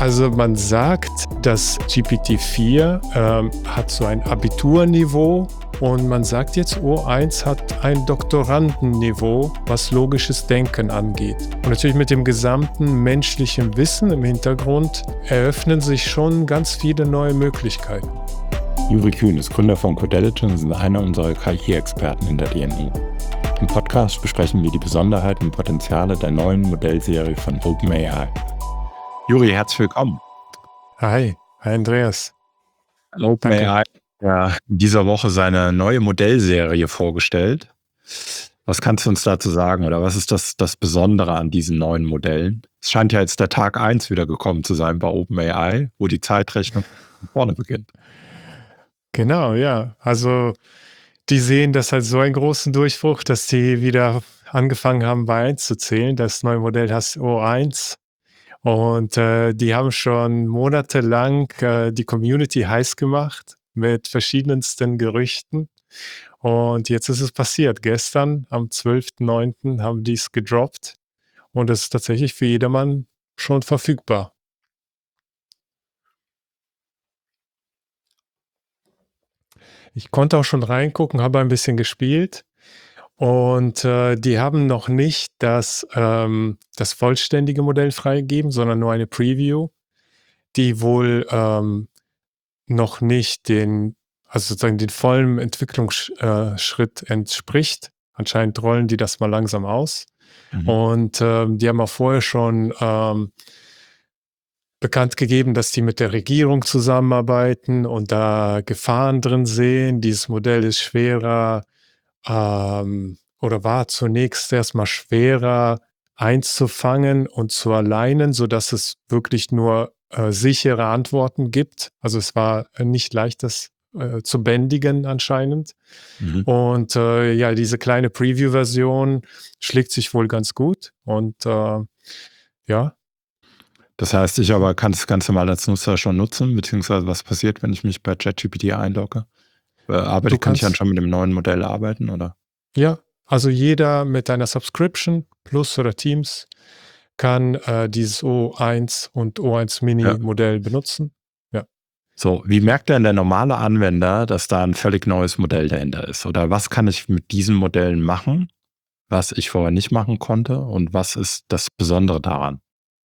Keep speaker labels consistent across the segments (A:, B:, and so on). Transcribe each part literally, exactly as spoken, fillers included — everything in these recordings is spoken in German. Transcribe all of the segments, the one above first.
A: Also man sagt, dass G P T vier ähm, hat so ein Abiturniveau und man sagt jetzt, O eins hat ein Doktorandenniveau, was logisches Denken angeht. Und natürlich mit dem gesamten menschlichen Wissen im Hintergrund eröffnen sich schon ganz viele neue Möglichkeiten.
B: Juri Kühn ist Gründer von Codeligens und einer unserer K I-Experten in der D N I. Im Podcast besprechen wir die Besonderheiten und Potenziale der neuen Modellserie von OpenAI. Juri, herzlich willkommen.
A: Hi, hi Andreas.
B: OpenAI hat ja in dieser Woche seine neue Modellserie vorgestellt. Was kannst du uns dazu sagen oder was ist das, das Besondere an diesen neuen Modellen? Es scheint ja jetzt der Tag eins wieder gekommen zu sein bei OpenAI, wo die Zeitrechnung von vorne beginnt.
A: Genau, ja. Also die sehen das als so einen großen Durchbruch, dass die wieder angefangen haben, bei eins zu zählen. Das neue Modell heißt O eins. Und äh, die haben schon monatelang äh, die Community heiß gemacht mit verschiedensten Gerüchten. Und jetzt ist es passiert. Gestern, am zwölften neunten haben die es gedroppt. Und es ist tatsächlich für jedermann schon verfügbar. Ich konnte auch schon reingucken, habe ein bisschen gespielt. Und äh, die haben noch nicht das, ähm, das vollständige Modell freigegeben, sondern nur eine Preview, die wohl ähm, noch nicht den, also sozusagen den vollen Entwicklungsschritt äh, entspricht. Anscheinend rollen die das mal langsam aus.
B: Mhm.
A: Und ähm, die haben auch vorher schon ähm, bekannt gegeben, dass die mit der Regierung zusammenarbeiten und da Gefahren drin sehen. Dieses Modell ist schwerer ähm, oder war zunächst erstmal schwerer einzufangen und zu alignen, sodass es wirklich nur äh, sichere Antworten gibt. Also es war äh, nicht leicht, das äh, zu bändigen anscheinend.
B: Mhm.
A: Und äh, ja, diese kleine Preview-Version schlägt sich wohl ganz gut. Und äh, ja,
B: Das heißt, ich aber kann das Ganze mal als Nutzer schon nutzen, beziehungsweise was passiert, wenn ich mich bei ChatGPT einlogge? Äh, arbeite,
A: du
B: kann ich dann
A: kannst,
B: schon mit dem neuen Modell arbeiten, oder?
A: ja, also jeder mit einer Subscription Plus oder Teams kann äh, dieses O eins und O eins
B: Ja.
A: Mini Modell benutzen. Ja.
B: So, wie merkt denn der normale Anwender, dass da ein völlig neues Modell dahinter ist? Oder was kann ich mit diesen Modellen machen, was ich vorher nicht machen konnte? Und was ist das Besondere daran?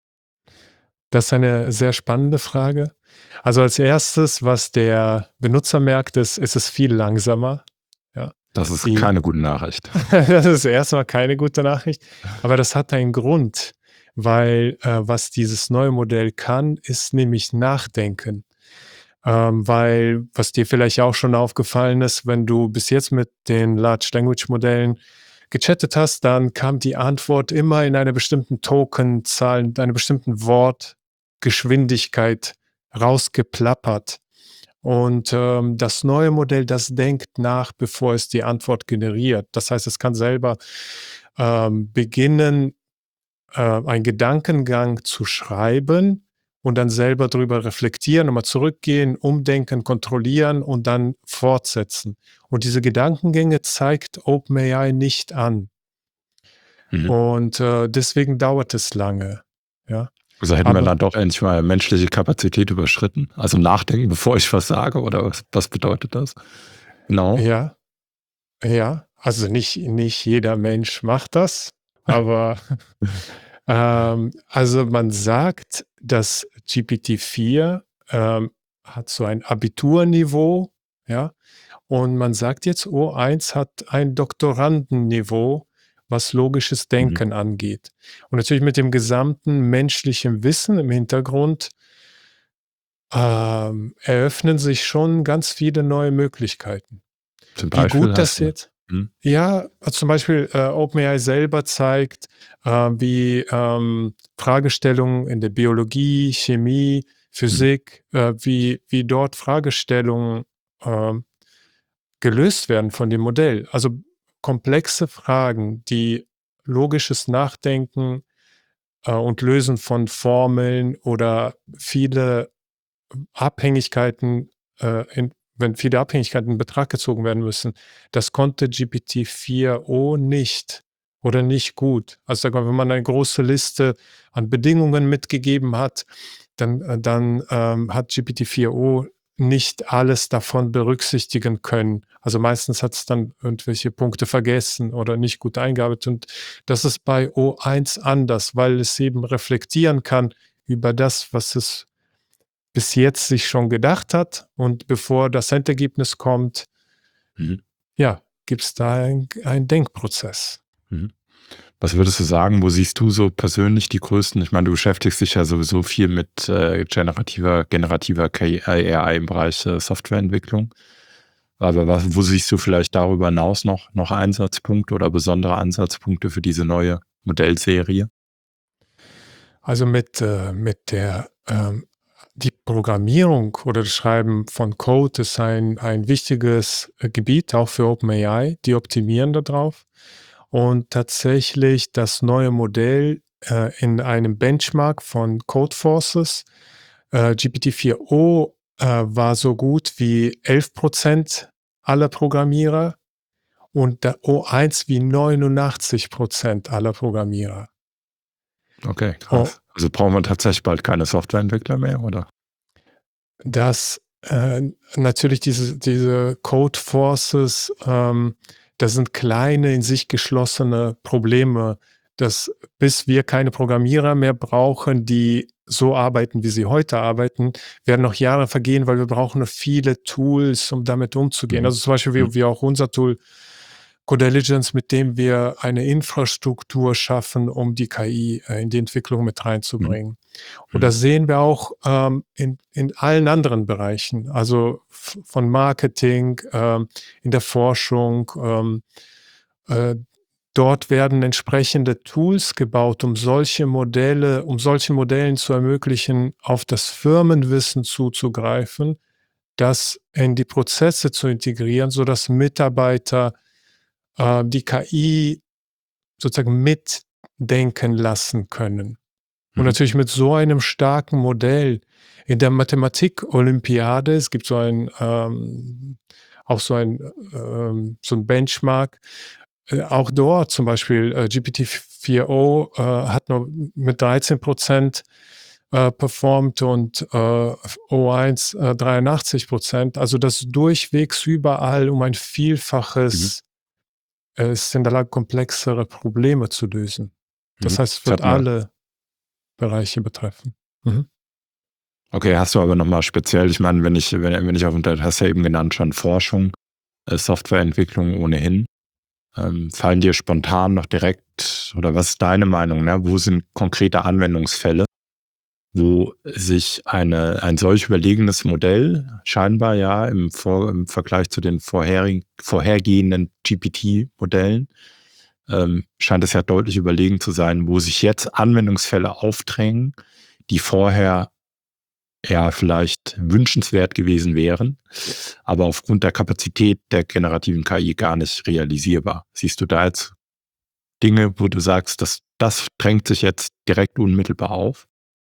A: Das ist eine sehr spannende Frage. Also als erstes, was der Benutzer merkt, ist, ist es viel langsamer. Ja.
B: Das ist
A: Die,
B: keine gute Nachricht.
A: das ist erstmal keine gute Nachricht, aber das hat einen Grund, weil äh, was dieses neue Modell kann, ist nämlich nachdenken. Ähm, weil, was dir vielleicht auch schon aufgefallen ist, wenn du bis jetzt mit den Large Language Modellen gechattet hast, dann kam die Antwort immer in einer bestimmten Tokenzahl, in einer bestimmten Wortgeschwindigkeit rausgeplappert. Und ähm, das neue Modell, das denkt nach, bevor es die Antwort generiert. Das heißt, es kann selber ähm, beginnen, äh, einen Gedankengang zu schreiben und dann selber drüber reflektieren, nochmal zurückgehen, umdenken, kontrollieren und dann fortsetzen. Und diese Gedankengänge zeigt OpenAI nicht an.
B: Mhm.
A: Und äh, deswegen dauert es lange. Ja.
B: Also hätten wir
A: Aber
B: dann doch endlich mal menschliche Kapazität überschritten? Also nachdenken, bevor ich was sage? Oder was, was bedeutet das? Genau.
A: ja, ja, also nicht, nicht jeder Mensch macht das, aber ähm, also man sagt, dass G P T vier ähm, hat so ein Abiturniveau, ja, und man sagt jetzt, O eins hat ein Doktorandenniveau, was logisches
B: Mhm.
A: Denken angeht. Und natürlich mit dem gesamten menschlichen Wissen im Hintergrund ähm, eröffnen sich schon ganz viele neue Möglichkeiten.
B: Zum
A: Wie
B: Beispiel
A: gut das
B: hast du.
A: jetzt
B: Mhm.
A: ja, also zum Beispiel äh, OpenAI selber zeigt, äh, wie ähm, Fragestellungen in der Biologie, Chemie,
B: Mhm.
A: Physik, äh, wie, wie dort Fragestellungen ähm, gelöst werden von dem Modell. Also komplexe Fragen, die logisches Nachdenken äh, und Lösen von Formeln oder viele Abhängigkeiten, äh, in, wenn viele Abhängigkeiten in Betracht gezogen werden müssen, das konnte G P T vier o nicht oder nicht gut. Also sag mal, wenn man eine große Liste an Bedingungen mitgegeben hat, dann, äh, dann ähm, hat G P T vier o nicht alles davon berücksichtigen können. Also meistens hat es dann irgendwelche Punkte vergessen oder nicht gut eingearbeitet. Und das ist bei O eins anders, weil es eben reflektieren kann über das, was es bis jetzt sich schon gedacht hat. Und bevor das Endergebnis kommt,
B: Mhm.
A: ja, gibt es da einen Denkprozess.
B: Mhm. Was würdest du sagen, wo siehst du so persönlich die größten, ich meine, du beschäftigst dich ja sowieso viel mit äh, generativer, generativer K I, A I im Bereich äh, Softwareentwicklung. Aber was, wo siehst du vielleicht darüber hinaus noch, noch Einsatzpunkte oder besondere Ansatzpunkte für diese neue Modellserie?
A: Also mit, äh, mit der ähm, die Programmierung oder das Schreiben von Code ist ein, ein wichtiges äh, Gebiet, auch für OpenAI. Die optimieren darauf. Und tatsächlich das neue Modell äh, in einem Benchmark von Codeforces, äh, G P T vier o äh, war so gut wie elf Prozent aller Programmierer und der O eins wie neunundachtzig Prozent aller Programmierer.
B: Okay,
A: Oh,
B: krass. Also brauchen wir tatsächlich bald keine Softwareentwickler mehr, oder?
A: dass äh, natürlich diese, diese Code Forces, ähm, das sind kleine, in sich geschlossene Probleme, dass bis wir keine Programmierer mehr brauchen, die so arbeiten, wie sie heute arbeiten, werden noch Jahre vergehen, weil wir brauchen noch viele Tools, um damit umzugehen.
B: Mhm.
A: Also zum Beispiel
B: Mhm.
A: wie, wie auch unser Tool Codeligience, mit dem wir eine Infrastruktur schaffen, um die K I äh, in die Entwicklung mit
B: Mhm.
A: reinzubringen. Und
B: Mhm.
A: das sehen wir auch ähm, in, in allen anderen Bereichen, also f- von Marketing, ähm, in der Forschung. Ähm, äh, dort werden entsprechende Tools gebaut, um solche Modelle, um solchen Modellen zu ermöglichen, auf das Firmenwissen zuzugreifen, das in die Prozesse zu integrieren, sodass Mitarbeiter äh, die K I sozusagen mitdenken lassen können. Und
B: Mhm.
A: natürlich mit so einem starken Modell in der Mathematik-Olympiade, es gibt so ein, ähm, auch so ein, ähm, so ein Benchmark, äh, auch dort zum Beispiel äh, G P T vier o äh, hat nur mit dreizehn Prozent äh, performt und äh, O eins äh, dreiundachtzig Prozent. Also das durchwegs überall um ein
B: Mhm.
A: Vielfaches äh, ist in der Lage, komplexere Probleme zu lösen. Das
B: Mhm.
A: heißt, es
B: Das
A: wird
B: hat man.
A: alle Bereiche betreffen. Mhm.
B: Okay, hast du aber nochmal speziell, ich meine, wenn ich, wenn, wenn ich auf, du hast ja eben genannt schon Forschung, äh, Softwareentwicklung ohnehin. Ähm, fallen dir spontan noch direkt, oder was ist deine Meinung, ne? Wo sind konkrete Anwendungsfälle, wo sich eine, ein solch überlegenes Modell scheinbar ja im, Vor, im Vergleich zu den vorherigen, vorhergehenden G P T-Modellen ähm, scheint es ja deutlich überlegen zu sein, wo sich jetzt Anwendungsfälle aufdrängen, die vorher ja vielleicht wünschenswert gewesen wären, aber aufgrund der Kapazität der generativen K I gar nicht realisierbar. Siehst du da jetzt Dinge, wo du sagst, dass das drängt sich jetzt direkt unmittelbar auf?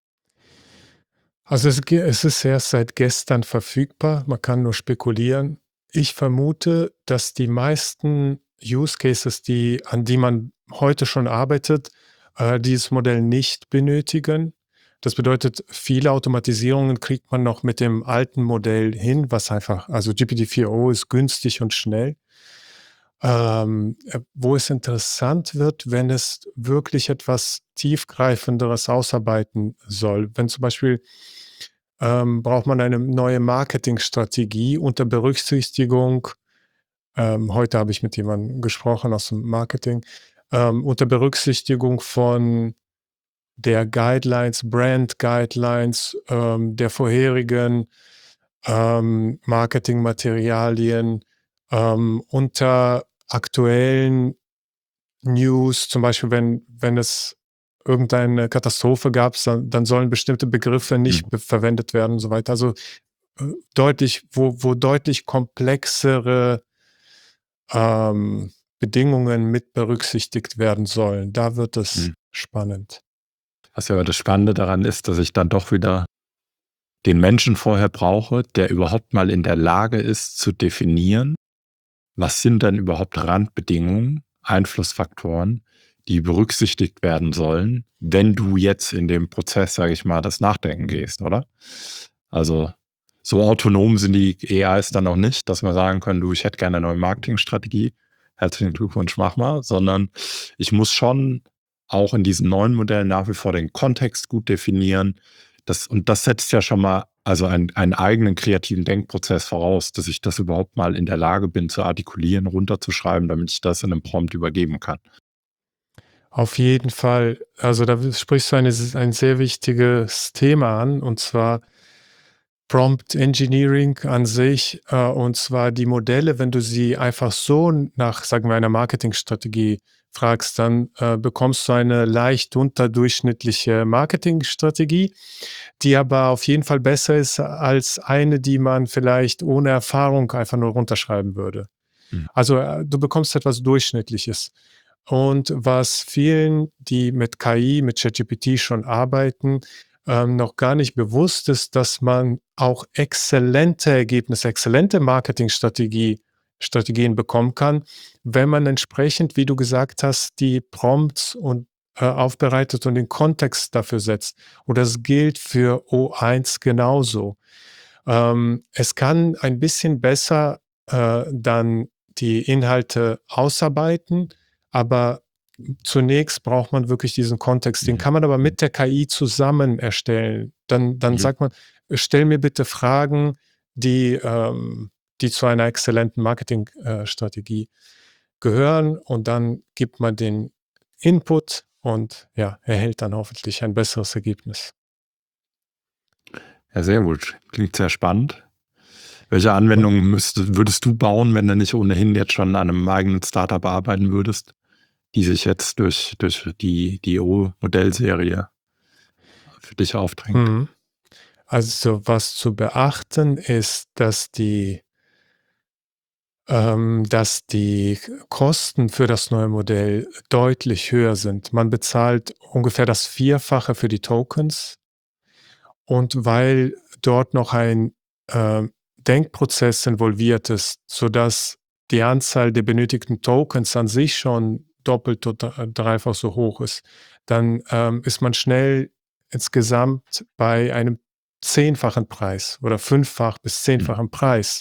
A: Also es, ge- es ist erst seit gestern verfügbar, man kann nur spekulieren. Ich vermute, dass die meisten Use Cases, die, an die man heute schon arbeitet, äh, dieses Modell nicht benötigen. Das bedeutet, viele Automatisierungen kriegt man noch mit dem alten Modell hin, was einfach, also G P T vier o ist günstig und schnell. Ähm, äh, wo es interessant wird, wenn es wirklich etwas Tiefgreifenderes ausarbeiten soll. Wenn zum Beispiel ähm, braucht man eine neue Marketingstrategie unter Berücksichtigung, ähm, heute habe ich mit jemandem gesprochen aus dem Marketing, ähm, unter Berücksichtigung von der Guidelines, Brand Guidelines, ähm, der vorherigen ähm, Marketingmaterialien, ähm, unter aktuellen News, zum Beispiel, wenn, wenn es irgendeine Katastrophe gab, dann, dann sollen bestimmte Begriffe nicht
B: Mhm.
A: be verwendet werden und so weiter. Also äh, deutlich, wo, wo deutlich komplexere ähm, Bedingungen mit berücksichtigt werden sollen. Da wird es
B: Mhm.
A: spannend.
B: Was ja aber das Spannende daran ist, dass ich dann doch wieder den Menschen vorher brauche, der überhaupt mal in der Lage ist zu definieren, was sind denn überhaupt Randbedingungen, Einflussfaktoren, die berücksichtigt werden sollen, wenn du jetzt in dem Prozess, sage ich mal, das Nachdenken gehst, oder? Also so autonom sind die A Is dann noch nicht, dass wir sagen können, du, ich hätte gerne eine neue Marketingstrategie, herzlichen Glückwunsch, mach mal, sondern ich muss schon auch in diesen neuen Modellen nach wie vor den Kontext gut definieren. Das, und das setzt ja schon mal also einen, einen eigenen kreativen Denkprozess voraus, dass ich das überhaupt mal in der Lage bin zu artikulieren, runterzuschreiben, damit ich das in einem Prompt übergeben kann.
A: Auf jeden Fall. Also da sprichst du eine, ein sehr wichtiges Thema an, und zwar Prompt Engineering an sich, äh, und zwar die Modelle, wenn du sie einfach so nach, sagen wir, einer Marketingstrategie fragst, dann äh, bekommst du eine leicht unterdurchschnittliche Marketingstrategie, die aber auf jeden Fall besser ist als eine, die man vielleicht ohne Erfahrung einfach nur runterschreiben würde. Mhm. Also äh, du bekommst etwas Durchschnittliches. Und was vielen, die mit K I, mit ChatGPT schon arbeiten, ähm, noch gar nicht bewusst ist, dass man auch exzellente Ergebnisse, exzellente Marketingstrategie Strategien bekommen kann, wenn man entsprechend, wie du gesagt hast, die Prompts und äh, aufbereitet und den Kontext dafür setzt. Und das gilt für O eins genauso. Ähm, es kann ein bisschen besser äh, dann die Inhalte ausarbeiten, aber zunächst braucht man wirklich diesen Kontext. Den kann man aber mit der K I zusammen erstellen. Dann, dann
B: Mhm.
A: sagt man, stell mir bitte Fragen, die, ähm, die zu einer exzellenten Marketingstrategie gehören, und dann gibt man den Input und ja, erhält dann hoffentlich ein besseres Ergebnis.
B: Ja, sehr gut. Klingt sehr spannend. Welche Anwendungen müsstest, würdest du bauen, wenn du nicht ohnehin jetzt schon an einem eigenen Startup arbeiten würdest, die sich jetzt durch, durch die, die O-Modellserie für dich aufdrängt?
A: Mhm. Also was zu beachten ist, dass die, ähm, dass die Kosten für das neue Modell deutlich höher sind. Man bezahlt ungefähr das Vierfache für die Tokens, und weil dort noch ein äh, Denkprozess involviert ist, sodass die Anzahl der benötigten Tokens an sich schon doppelt oder dreifach so hoch ist, dann ähm, ist man schnell insgesamt bei einem zehnfachen Preis oder fünffach bis zehnfachen Preis.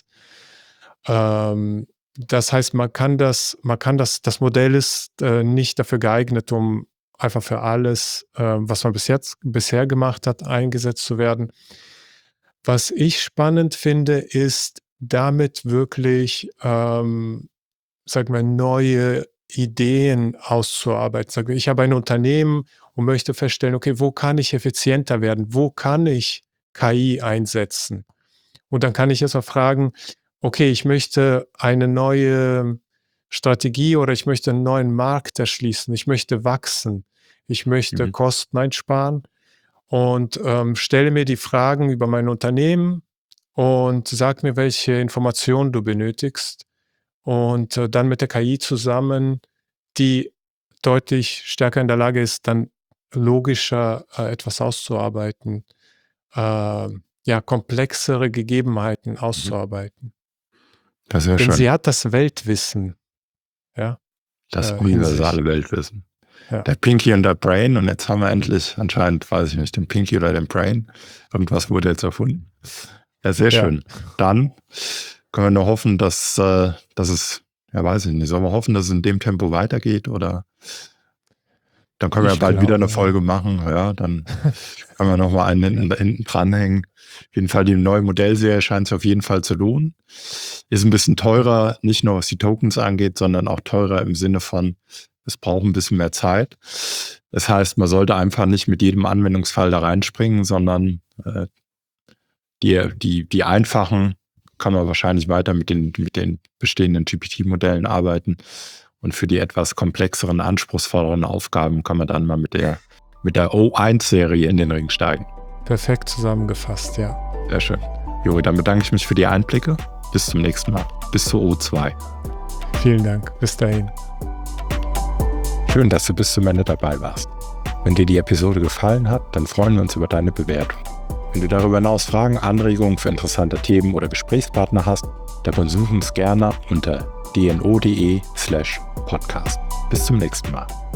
A: Ähm, das heißt, man kann das, man kann das, das Modell ist äh, nicht dafür geeignet, um einfach für alles, äh, was man bis jetzt bisher gemacht hat, eingesetzt zu werden. Was ich spannend finde, ist damit wirklich, ähm, sagen wir, neue Ideen auszuarbeiten. Sagen wir, ich habe ein Unternehmen und möchte feststellen, okay, wo kann ich effizienter werden? Wo kann ich K I einsetzen? Und dann kann ich erst mal fragen, okay, ich möchte eine neue Strategie oder ich möchte einen neuen Markt erschließen. Ich möchte wachsen. Ich möchte
B: Mhm.
A: Kosten einsparen und ähm, stelle mir die Fragen über mein Unternehmen und sag mir, welche Informationen du benötigst. Und äh, dann mit der K I zusammen, die deutlich stärker in der Lage ist, dann logischer äh, etwas auszuarbeiten, äh, ja, komplexere Gegebenheiten auszuarbeiten.
B: Das ist ja
A: Denn
B: schön.
A: sie hat das Weltwissen, ja,
B: Das
A: äh, in sich.
B: universale Weltwissen.
A: Ja.
B: Der Pinky und der Brain, und jetzt haben wir endlich anscheinend, weiß ich nicht, den Pinky oder den Brain. Irgendwas wurde jetzt erfunden. Ja, sehr
A: Ja.
B: schön. Dann können wir nur hoffen, dass, äh, dass es, ja, weiß ich nicht, sollen wir hoffen, dass es in dem Tempo weitergeht, oder dann können wir
A: Ich
B: ja bald
A: glaube,
B: wieder eine
A: ja.
B: Folge machen. Ja, dann können wir nochmal einen hinten, hinten dranhängen. Auf jeden Fall, die neue Modellserie scheint sich auf jeden Fall zu lohnen. Ist ein bisschen teurer, nicht nur was die Tokens angeht, sondern auch teurer im Sinne von, es braucht ein bisschen mehr Zeit. Das heißt, man sollte einfach nicht mit jedem Anwendungsfall da reinspringen, sondern äh, die, die, die einfachen kann man wahrscheinlich weiter mit den, mit den bestehenden G P T-Modellen arbeiten. Und für die etwas komplexeren, anspruchsvolleren Aufgaben kann man dann mal mit der, mit der O eins Serie in den Ring steigen.
A: Perfekt zusammengefasst, ja.
B: Sehr schön. Juri, dann bedanke ich mich für die Einblicke. Bis zum nächsten Mal. Bis zur O zwei.
A: Vielen Dank. Bis dahin.
B: Schön, dass du bis zum Ende dabei warst. Wenn dir die Episode gefallen hat, dann freuen wir uns über deine Bewertung. Wenn du darüber hinaus Fragen, Anregungen für interessante Themen oder Gesprächspartner hast, dann besuch uns gerne unter dno.de slash podcast. Bis zum nächsten Mal.